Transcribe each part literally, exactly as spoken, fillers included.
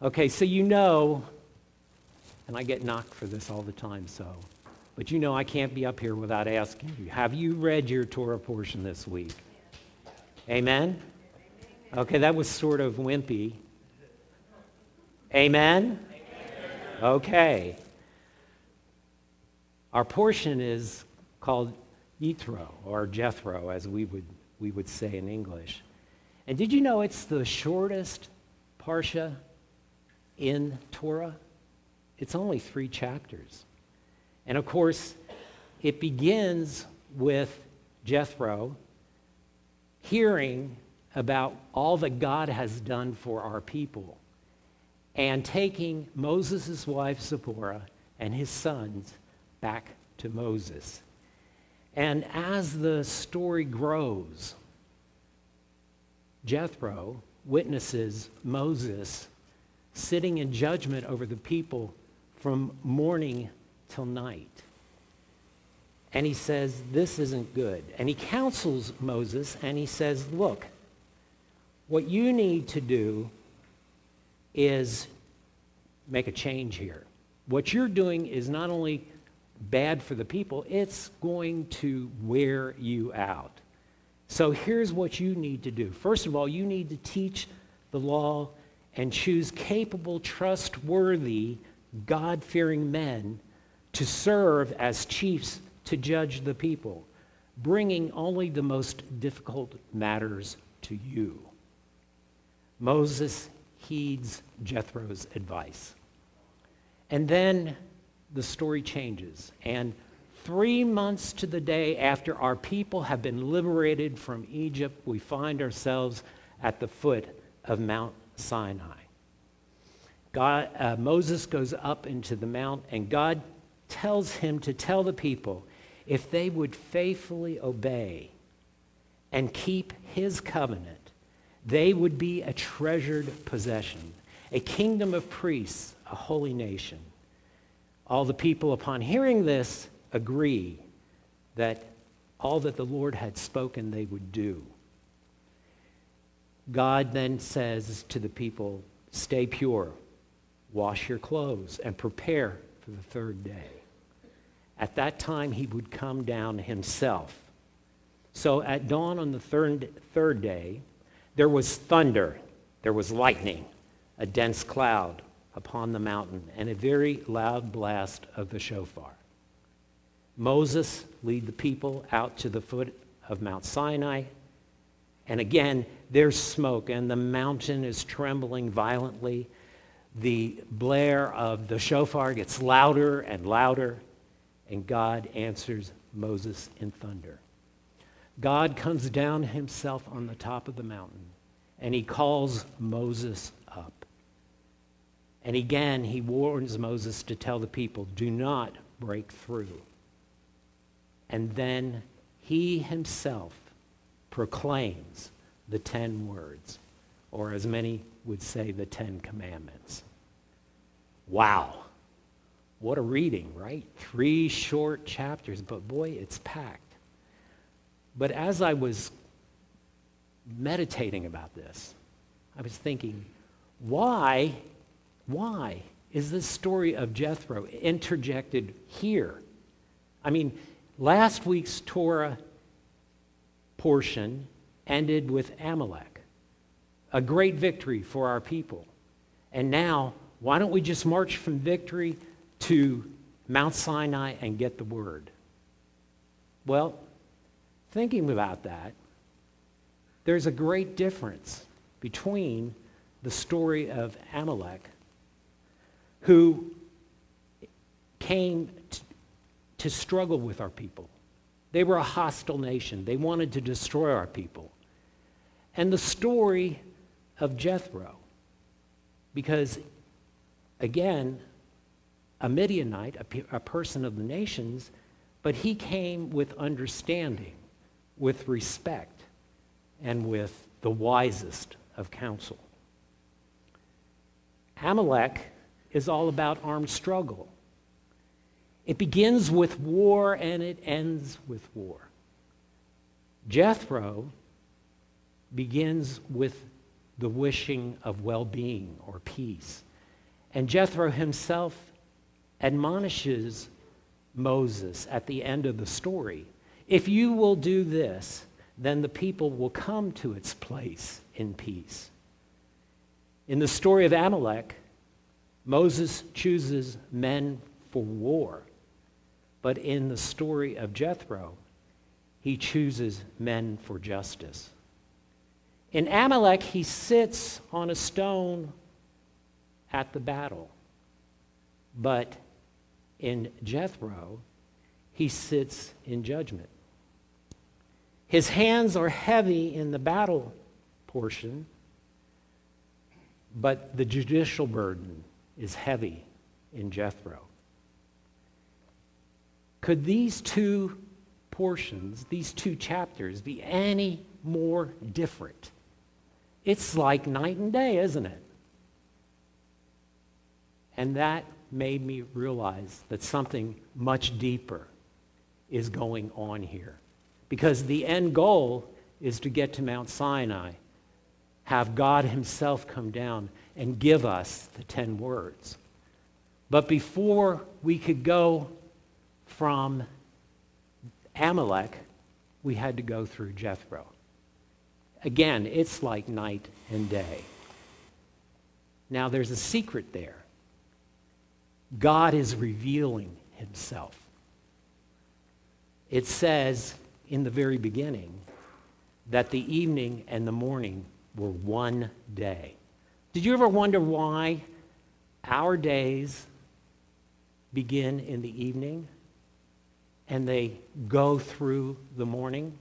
Okay, so you know, and I get knocked for this all the time, so, but you know I can't be up here without asking you, have you read your Torah portion this week? Amen? Okay, that was sort of wimpy. Amen? Okay. Our portion is called Yithro, or Jethro, as we would we would say in English. And did you know it's the shortest parsha in Torah? It's only three chapters. And of course, it begins with Jethro hearing about all that God has done for our people and taking Moses' wife Zipporah and his sons back to Moses. And as the story grows, Jethro witnesses Moses sitting in judgment over the people from morning till night. And he says, this isn't good. And he counsels Moses and he says, look, what you need to do is make a change here. What you're doing is not only bad for the people, it's going to wear you out. So here's what you need to do. First of all, you need to teach the law and choose capable, trustworthy, God-fearing men to serve as chiefs to judge the people, bringing only the most difficult matters to you. Moses heeds Jethro's advice. And then the story changes. And three months to the day after our people have been liberated from Egypt, we find ourselves at the foot of Mount Sinai. God, uh, Moses goes up into the mount, and God tells him to tell the people if they would faithfully obey and keep his covenant, they would be a treasured possession, a kingdom of priests, a holy nation. All the people, upon hearing this, agree that all that the Lord had spoken they would do. God then says to the people, stay pure, wash your clothes, and prepare for the third day. At that time, he would come down himself. So at dawn on the third, third day, there was thunder, there was lightning, a dense cloud upon the mountain, and a very loud blast of the shofar. Moses lead the people out to the foot of Mount Sinai, and again, there's smoke, and the mountain is trembling violently. The blare of the shofar gets louder and louder, and God answers Moses in thunder. God comes down himself on the top of the mountain, and he calls Moses up. And again, he warns Moses to tell the people, do not break through. And then he himself proclaims the ten words, or as many would say, the Ten Commandments. Wow. What a reading, right? Three short chapters, but boy, it's packed. But as I was meditating about this, I was thinking, why, why is this story of Jethro interjected here? I mean, last week's Torah portion ended with Amalek, a great victory for our people. And now, why don't we just march from victory to Mount Sinai and get the word? Well, thinking about that, there's a great difference between the story of Amalek, who came t- to struggle with our people. They were a hostile nation. They wanted to destroy our people. And the story of Jethro, because, again, a Midianite, a, pe- a person of the nations, but he came with understanding, with respect, and with the wisest of counsel. Amalek is all about armed struggle. It begins with war and it ends with war. Jethro begins with the wishing of well-being or peace. And Jethro himself admonishes Moses at the end of the story. If you will do this, then the people will come to its place in peace. In the story of Amalek, Moses chooses men for war. But in the story of Jethro, he chooses men for justice. In Amalek, he sits on a stone at the battle. But in Jethro, he sits in judgment. His hands are heavy in the battle portion, but the judicial burden is heavy in Jethro. Could these two portions, these two chapters, be any more different? It's like night and day, isn't it? And that made me realize that something much deeper is going on here. Because the end goal is to get to Mount Sinai, have God himself come down and give us the ten words. But before we could go from Amalek, we had to go through Jethro. Again, it's like night and day. Now, there's a secret there. God is revealing himself. It says in the very beginning that the evening and the morning were one day. Did you ever wonder why our days begin in the evening and they go through the morning?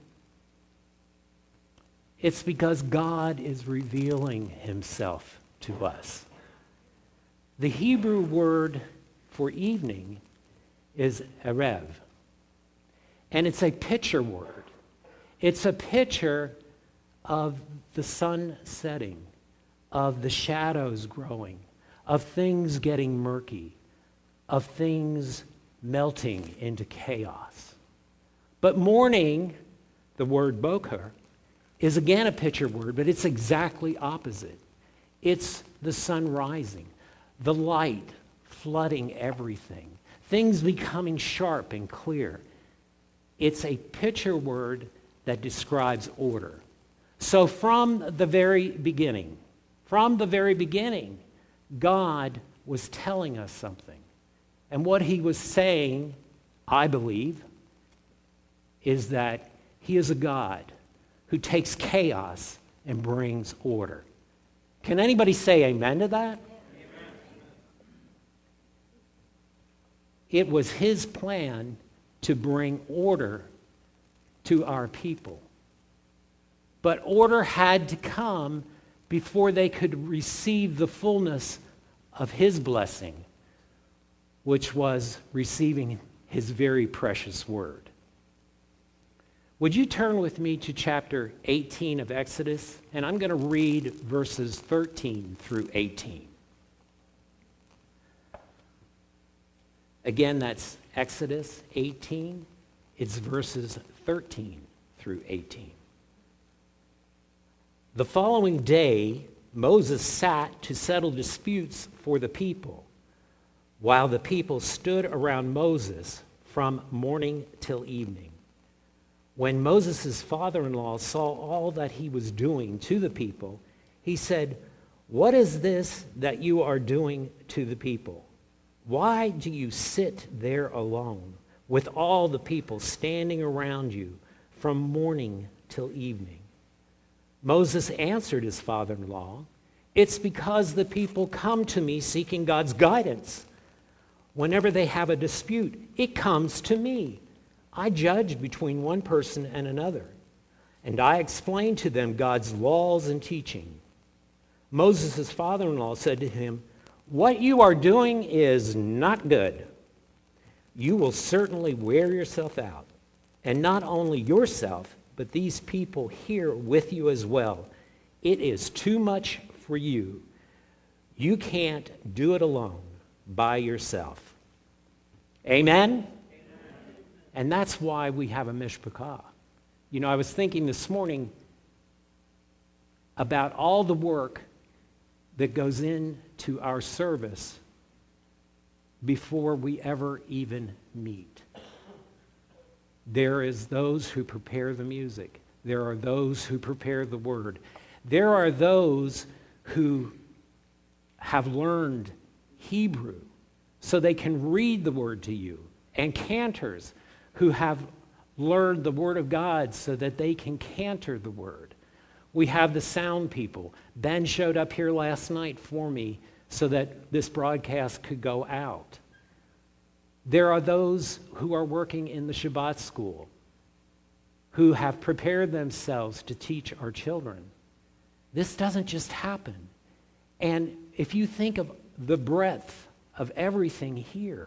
It's because God is revealing himself to us. The Hebrew word for evening is erev. And it's a picture word. It's a picture of the sun setting, of the shadows growing, of things getting murky, of things melting into chaos. But morning, the word boker, is again a picture word, but it's exactly opposite. It's the sun rising, the light flooding everything, things becoming sharp and clear. It's a picture word that describes order. So from the very beginning, from the very beginning, God was telling us something. And what he was saying, I believe, is that he is a God who takes chaos and brings order. Can anybody say amen to that? Amen. It was his plan to bring order to our people. But order had to come before they could receive the fullness of his blessing, which was receiving his very precious word. Would you turn with me to chapter eighteen of Exodus? And I'm going to read verses thirteen through eighteen. Again, that's Exodus eighteen. It's verses thirteen through eighteen. The following day, Moses sat to settle disputes for the people, while the people stood around Moses from morning till evening. When Moses' father-in-law saw all that he was doing to the people, he said, "What is this that you are doing to the people? Why do you sit there alone with all the people standing around you from morning till evening?" Moses answered his father-in-law, "It's because the people come to me seeking God's guidance. Whenever they have a dispute, it comes to me. I judge between one person and another, and I explain to them God's laws and teaching." Moses' father-in-law said to him, "What you are doing is not good. You will certainly wear yourself out, and not only yourself, but these people here with you as well. It is too much for you. You can't do it alone by yourself." Amen? And that's why we have a mishpachah. You know, I was thinking this morning about all the work that goes into our service before we ever even meet. There is those who prepare the music. There are those who prepare the word. There are those who have learned Hebrew so they can read the word to you, and cantors who have learned the word of God so that they can cantor the word. We have the sound people. Ben showed up here last night for me so that this broadcast could go out. There are those who are working in the Shabbat school who have prepared themselves to teach our children. This doesn't just happen. And if you think of the breadth of everything here,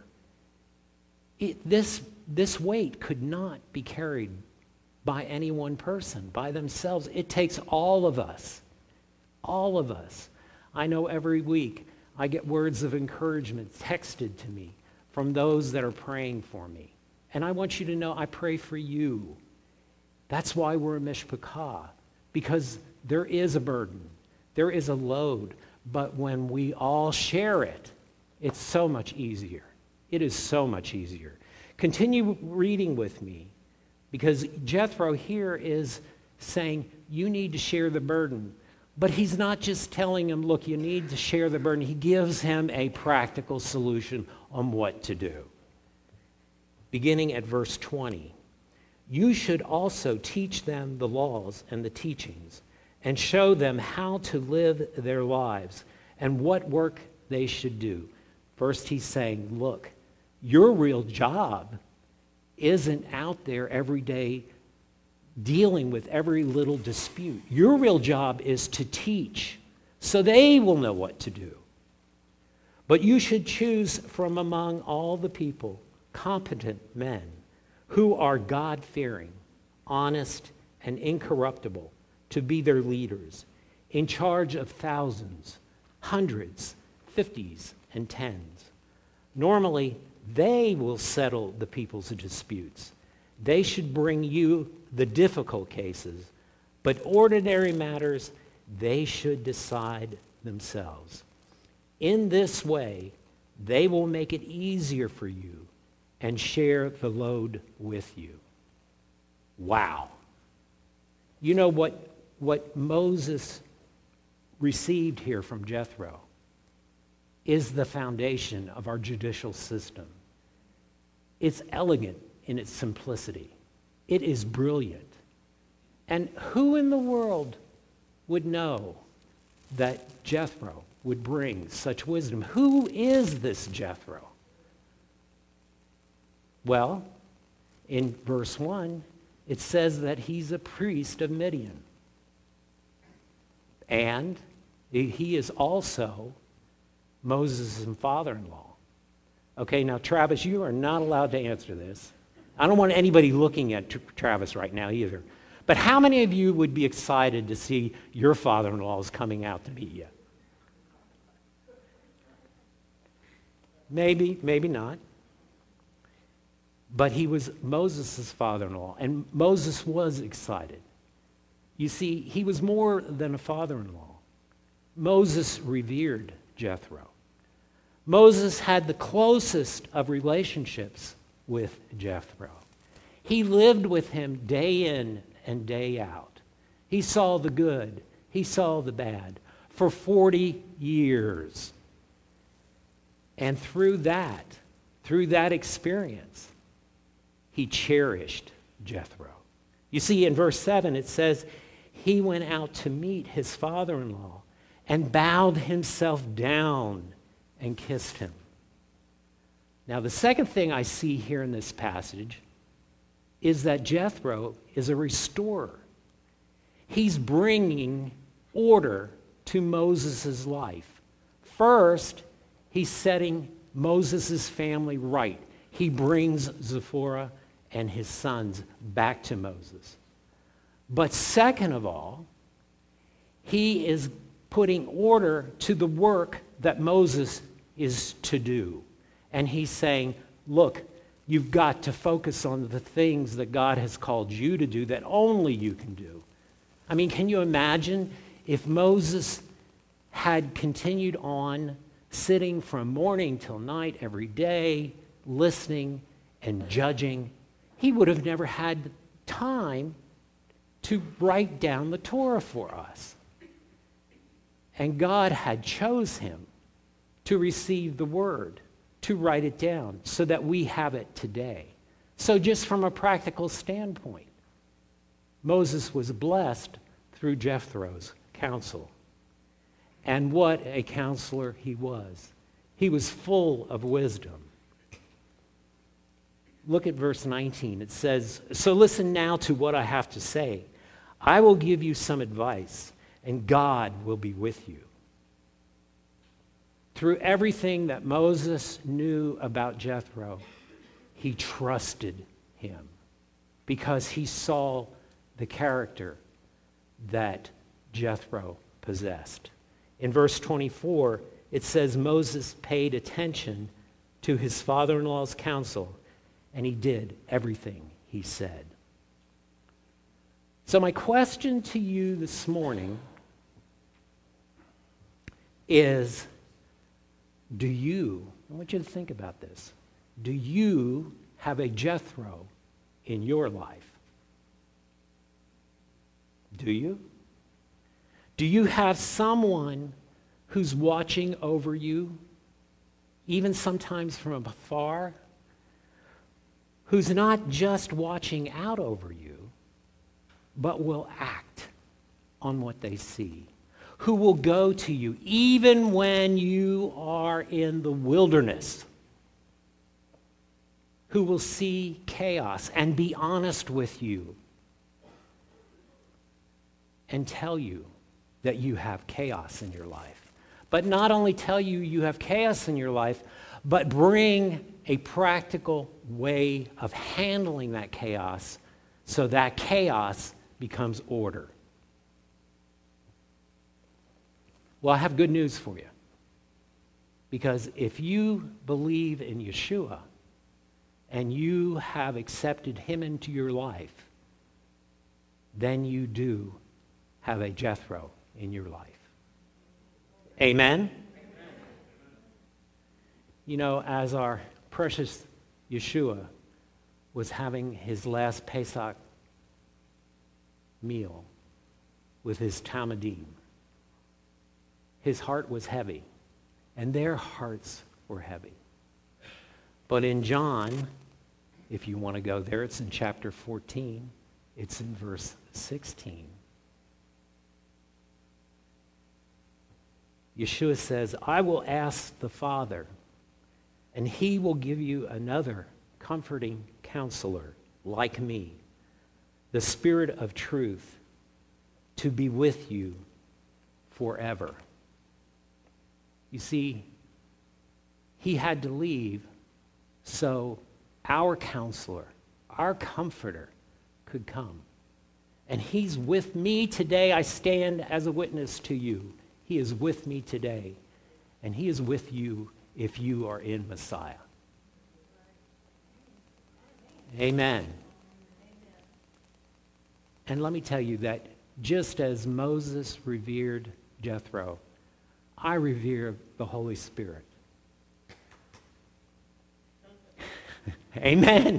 it, this, this weight could not be carried by any one person, by themselves. It takes all of us, all of us. I know every week I get words of encouragement texted to me from those that are praying for me. And I want you to know I pray for you. That's why we're a mishpachah, because there is a burden, there is a load, but when we all share it, it's so much easier. It is so much easier. Continue reading with me, because Jethro here is saying, you need to share the burden. But he's not just telling him, look, you need to share the burden. He gives him a practical solution on what to do. Beginning at verse twenty, you should also teach them the laws and the teachings, and show them how to live their lives and what work they should do. First, he's saying, look, your real job isn't out there every day dealing with every little dispute. Your real job is to teach so they will know what to do. But you should choose from among all the people competent men who are God-fearing, honest, and incorruptible to be their leaders, in charge of thousands, hundreds, fifties, and tens. Normally, they will settle the people's disputes. They should bring you the difficult cases, but ordinary matters, they should decide themselves. In this way, they will make it easier for you and share the load with you. Wow. You know what, what Moses received here from Jethro is the foundation of our judicial system. It's elegant in its simplicity. It is brilliant. And who in the world would know that Jethro would bring such wisdom? Who is this Jethro? Well, in verse one, it says that he's a priest of Midian. And he is also Moses' father-in-law. Okay, now Travis, you are not allowed to answer this. I don't want anybody looking at Travis right now either. But how many of you would be excited to see your father-in-law is coming out to meet you? Maybe, maybe not. But he was Moses' father-in-law, and Moses was excited. You see, he was more than a father-in-law. Moses revered Jethro. Moses had the closest of relationships with Jethro. He lived with him day in and day out. He saw the good. He saw the bad for forty years. And through that, through that experience, he cherished Jethro. You see, in verse seven, it says, he went out to meet his father-in-law and bowed himself down and kissed him. Now, the second thing I see here in this passage is that Jethro is a restorer. He's bringing order to Moses' life. First, he's setting Moses' family right. He brings Zipporah and his sons back to Moses. But second of all, he is putting order to the work that Moses is to do. And he's saying, look, you've got to focus on the things that God has called you to do that only you can do. I mean, can you imagine if Moses had continued on sitting from morning till night every day, listening and judging, he would have never had time to write down the Torah for us. And God had chose him to receive the word, to write it down so that we have it today. So just from a practical standpoint, Moses was blessed through Jethro's counsel. And what a counselor he was. He was full of wisdom. Look at verse nineteen. It says, "So listen now to what I have to say. I will give you some advice, and God will be with you." Through everything that Moses knew about Jethro, he trusted him because he saw the character that Jethro possessed. In verse twenty-four, it says Moses paid attention to his father-in-law's counsel, and he did everything he said. So my question to you this morning is, do you, I want you to think about this, do you have a Jethro in your life? Do you? Do you have someone who's watching over you, even sometimes from afar, who's not just watching out over you, but will act on what they see, who will go to you even when you are in the wilderness, who will see chaos and be honest with you and tell you that you have chaos in your life. But not only tell you you have chaos in your life, but bring a practical way of handling that chaos so that chaos becomes order. Well, I have good news for you. Because if you believe in Yeshua and you have accepted him into your life, then you do have a Jethro in your life. Amen? Amen? You know, as our precious Yeshua was having his last Pesach meal with his Talmudim, his heart was heavy, and their hearts were heavy. But in John, if you want to go there, it's in chapter fourteen, it's in verse sixteen. Yeshua says, "I will ask the Father, and he will give you another comforting counselor like me, the Spirit of truth, to be with you forever." You see, he had to leave so our counselor, our comforter, could come. And he's with me today. I stand as a witness to you. He is with me today. And he is with you if you are in Messiah. Amen. And let me tell you that just as Moses revered Jethro, I revere the Holy Spirit. Amen.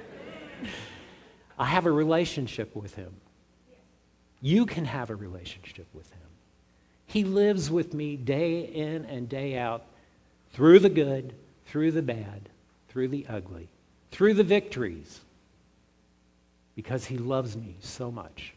I have a relationship with him. You can have a relationship with him. He lives with me day in and day out, through the good, through the bad, through the ugly, through the victories, because he loves me so much.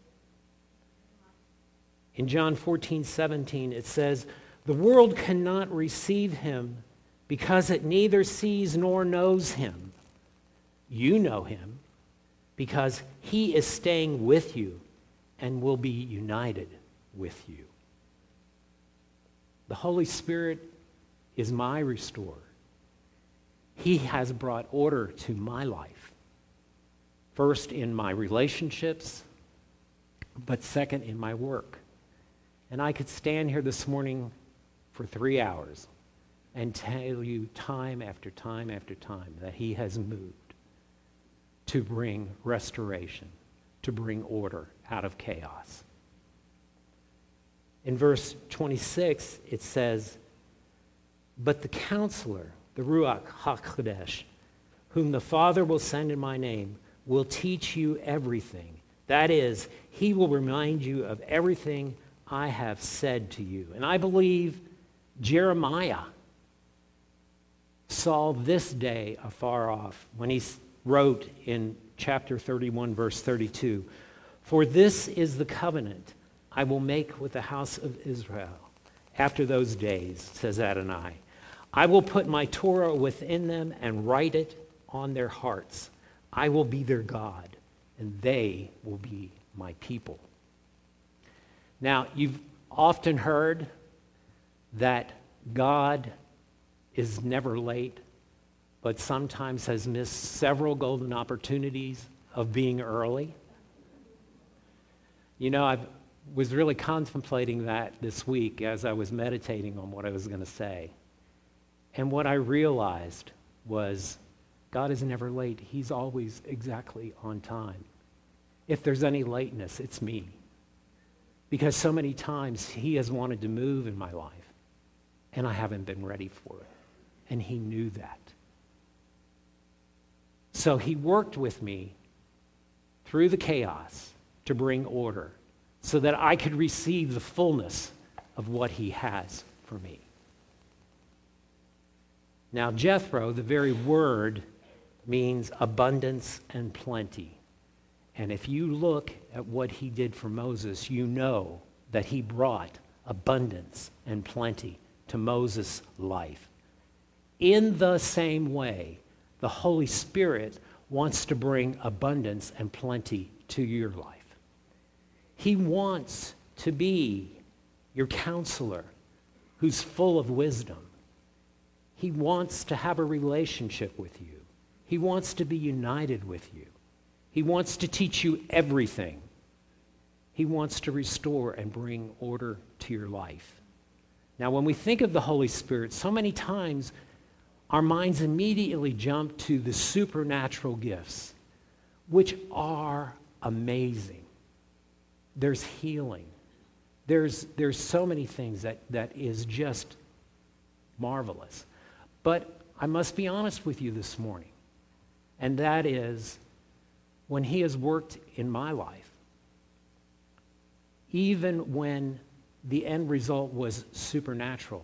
In John fourteen seventeen, it says, "The world cannot receive him because it neither sees nor knows him. You know him because he is staying with you and will be united with you." The Holy Spirit is my restorer. He has brought order to my life. First in my relationships, but second in my work. And I could stand here this morning for three hours and tell you time after time after time that he has moved to bring restoration, to bring order out of chaos. In verse twenty-six, it says, but the counselor, the Ruach HaKodesh, whom the Father will send in my name, will teach you everything. That is, he will remind you of everything I have said to you. And I believe Jeremiah saw this day afar off when he wrote in chapter thirty-one, verse thirty-two, for this is the covenant I will make with the house of Israel after those days, says Adonai. I will put my Torah within them and write it on their hearts. I will be their God, and they will be my people. Now, you've often heard that God is never late, but sometimes has missed several golden opportunities of being early. You know, I was really contemplating that this week as I was meditating on what I was going to say. And what I realized was God is never late. He's always exactly on time. If there's any lateness, it's me. Because so many times he has wanted to move in my life, and I haven't been ready for it. And he knew that. So he worked with me through the chaos to bring order so that I could receive the fullness of what he has for me. Now, Jethro, the very word, means abundance and plenty. And if you look at what he did for Moses, you know that he brought abundance and plenty to Moses' life. In the same way, the Holy Spirit wants to bring abundance and plenty to your life. He wants to be your counselor who's full of wisdom. He wants to have a relationship with you. He wants to be united with you. He wants to teach you everything. He wants to restore and bring order to your life. Now, when we think of the Holy Spirit, so many times our minds immediately jump to the supernatural gifts, which are amazing. There's healing. There's, there's so many things that, that is just marvelous. But I must be honest with you this morning, and that is when he has worked in my life, even when the end result was supernatural,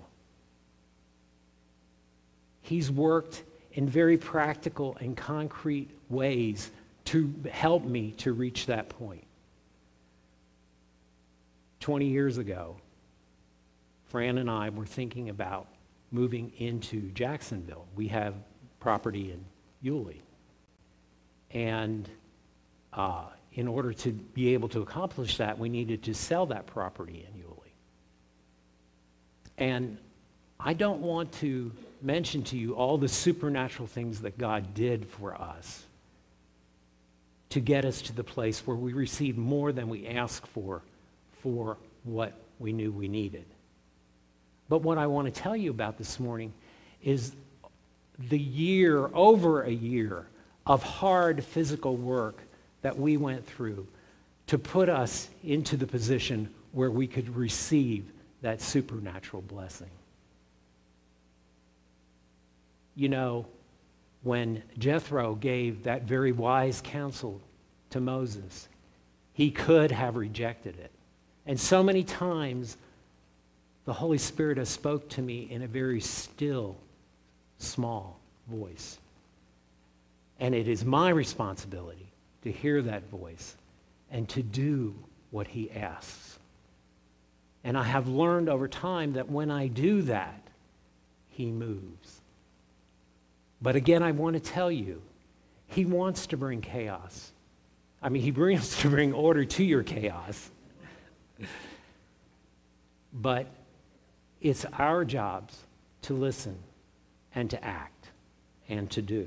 he's worked in very practical and concrete ways to help me to reach that point. twenty years ago, Fran and I were thinking about moving into Jacksonville. We have property in Yulee. And uh, in order to be able to accomplish that, we needed to sell that property in Yulee. And I don't want to mention to you all the supernatural things that God did for us to get us to the place where we received more than we asked for for what we knew we needed. But what I want to tell you about this morning is the year, over a year, of hard physical work that we went through to put us into the position where we could receive that supernatural blessing. You know, when Jethro gave that very wise counsel to Moses, he could have rejected it. And so many times, the Holy Spirit has spoke to me in a very still, small voice. And it is my responsibility to hear that voice and to do what he asks. And I have learned over time that when I do that, he moves. But again, I want to tell you, he wants to bring chaos. I mean, he brings to bring order to your chaos. But it's our jobs to listen and to act and to do.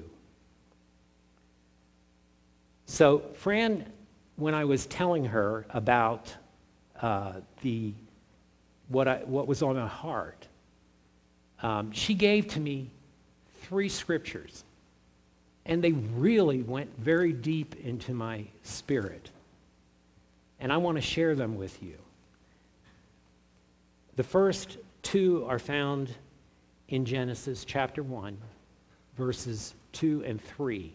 So Fran, when I was telling her about uh, the what I what was on my heart, um, she gave to me three scriptures, and they really went very deep into my spirit. And I want to share them with you. The first two are found in Genesis chapter one, verses two and three.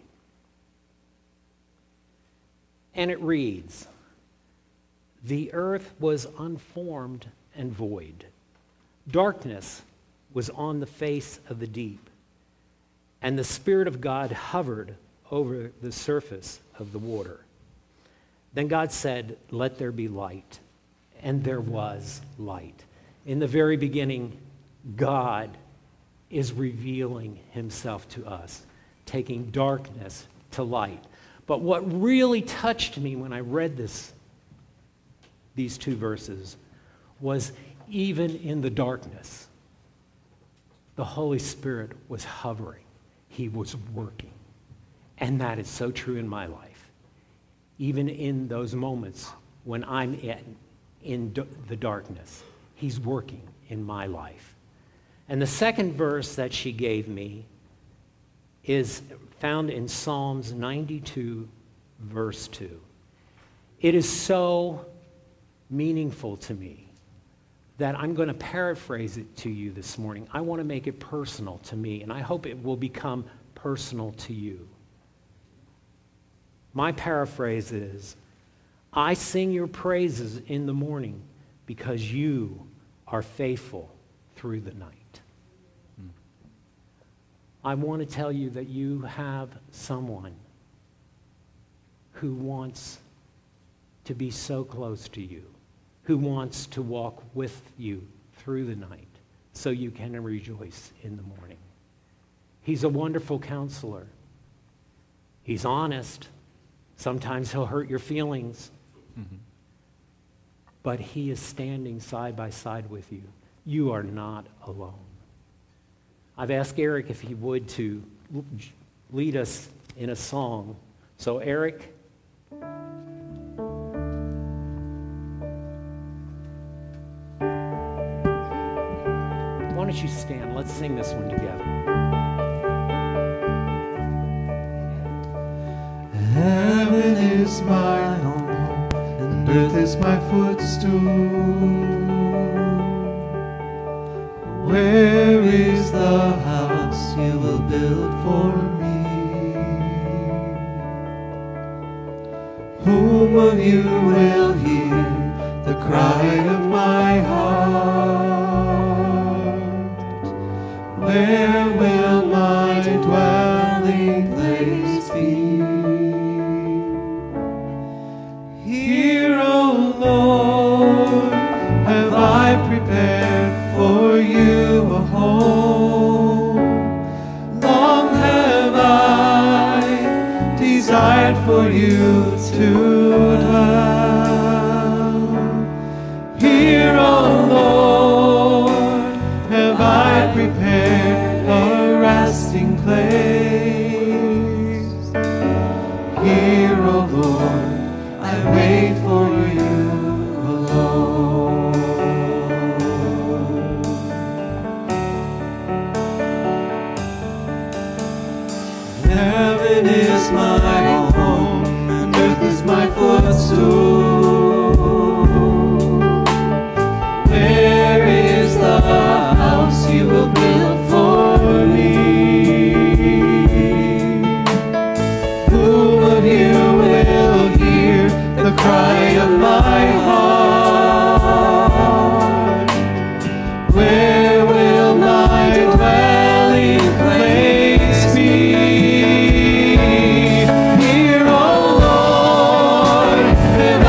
And it reads, "The earth was unformed and void. Darkness was on the face of the deep, and the Spirit of God hovered over the surface of the water. Then God said, 'Let there be light,' and there was light." In the very beginning, God is revealing himself to us, taking darkness to light. But what really touched me when I read this, these two verses, was even in the darkness, the Holy Spirit was hovering. He was working. And that is so true in my life. Even in those moments when I'm in, in d- the darkness, he's working in my life. And the second verse that she gave me is found in Psalms ninety-two, verse two. It is so meaningful to me that I'm going to paraphrase it to you this morning. I want to make it personal to me, and I hope it will become personal to you. My paraphrase is, "I sing your praises in the morning because you are faithful through the night." Mm. I want to tell you that you have someone who wants to be so close to you, who wants to walk with you through the night so you can rejoice in the morning. He's a wonderful counselor. He's honest. Sometimes he'll hurt your feelings. Mm-hmm. But he is standing side by side with you. You are not alone. I've asked Eric if he would to lead us in a song. So Eric, why don't you stand? Let's sing this one together. Heaven is my home, and earth is my footstool. Where is the house you will build for me? Whom of you will hear the cry of my heart? Where will my dwelling place be? Here, O Lord, have I prepared for you a home. Long have I desired for you to dwell. Here, O Lord, have I prepared a resting place. Here, O Lord, I wait for you alone. Heaven is my home, and earth is my footstool. Where is the house you will build for me? Who of you will hear the cry of my heart? Where will my dwelling place be? Here, O Lord, have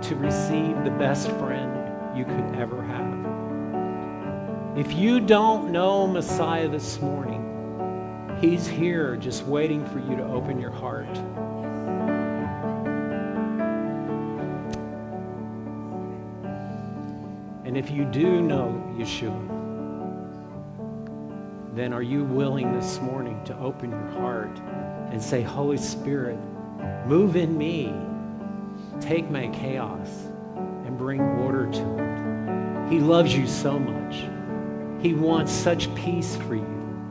to receive the best friend you could ever have. If you don't know Messiah this morning, he's here just waiting for you to open your heart. And if you do know Yeshua, then are you willing this morning to open your heart and say, Holy Spirit, move in me, take my chaos and bring order to it. He loves you so much. He wants such peace for you.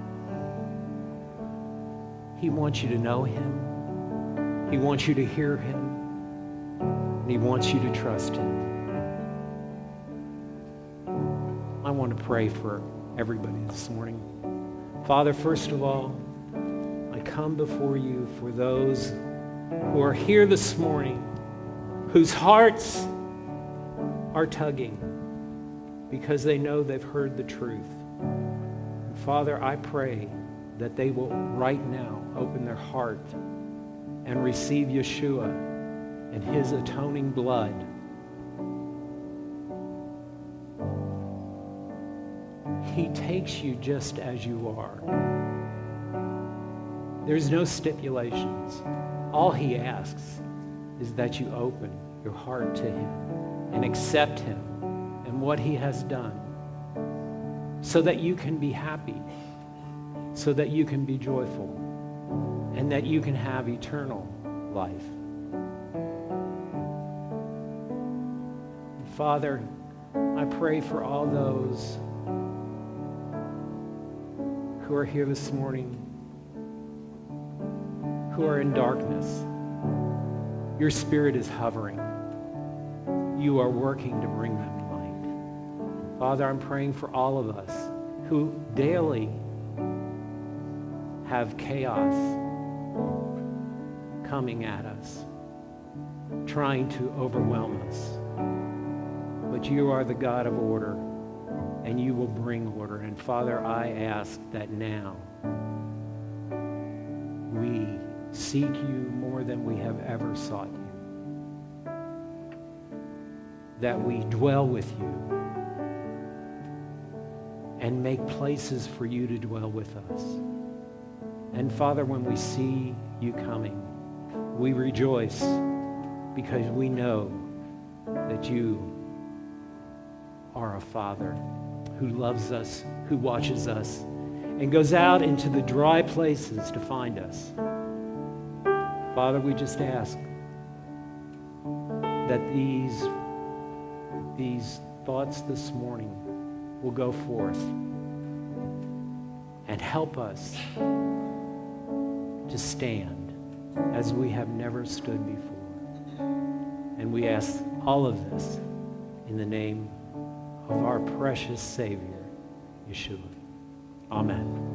He wants you to know him. He wants you to hear him. And he wants you to trust him. I want to pray for everybody this morning. Father, first of all, I come before you for those who are here this morning, whose hearts are tugging because they know they've heard the truth. And Father, I pray that they will right now open their heart and receive Yeshua and his atoning blood. He takes you just as you are. There's no stipulations. All he asks is that you open your heart to him and accept him and what he has done so that you can be happy, so that you can be joyful, and that you can have eternal life. Father, I pray for all those who are here this morning, who are in darkness. Your Spirit is hovering. You are working to bring them light. Father, I'm praying for all of us who daily have chaos coming at us, trying to overwhelm us. But you are the God of order, and you will bring order. And Father, I ask that now we seek you more than we have ever sought you, that we dwell with you and make places for you to dwell with us. And Father, when we see you coming, we rejoice because we know that you are a Father who loves us, who watches us, and goes out into the dry places to find us. Father, we just ask that these, these thoughts this morning will go forth and help us to stand as we have never stood before. And we ask all of this in the name of our precious Savior, Yeshua. Amen.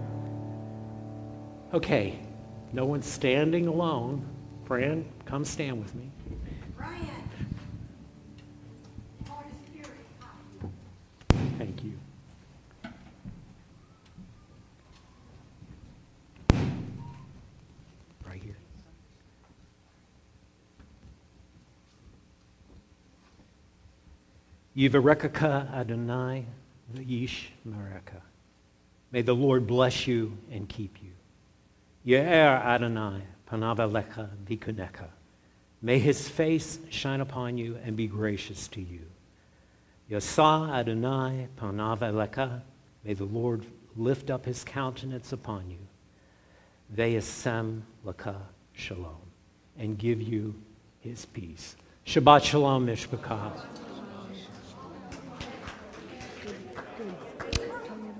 Okay, no one's standing alone. Fran, come stand with me. Brian. Thank you. Right here. Yivarekaka Adonai v'yish mareka. May the Lord bless you and keep you. Ye'er Adonai panav alecha v'kuneka. May his face shine upon you and be gracious to you. Yasa Adonai panav alecha. May the Lord lift up his countenance upon you. Ve'yasem laka shalom. And give you his peace. Shabbat shalom, mishpachah.